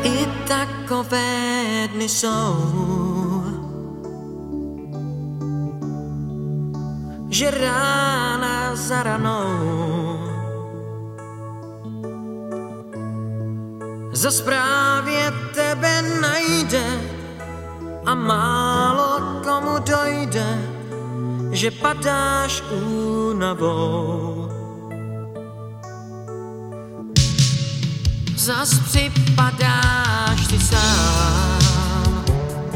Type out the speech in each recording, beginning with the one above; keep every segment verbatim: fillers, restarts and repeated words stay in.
I takové dny jsou, že rána za ranou zas právě tebe najde a málo komu dojde, že padáš únavou. Zas připadáš ty sám,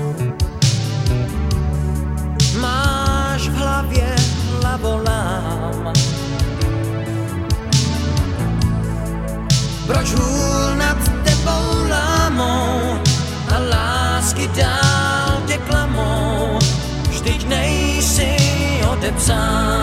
máš v hlavě hlavolám. Proč hůl nad tebou lámou a lásky dál tě klamou, vždyť nejsi odepsán.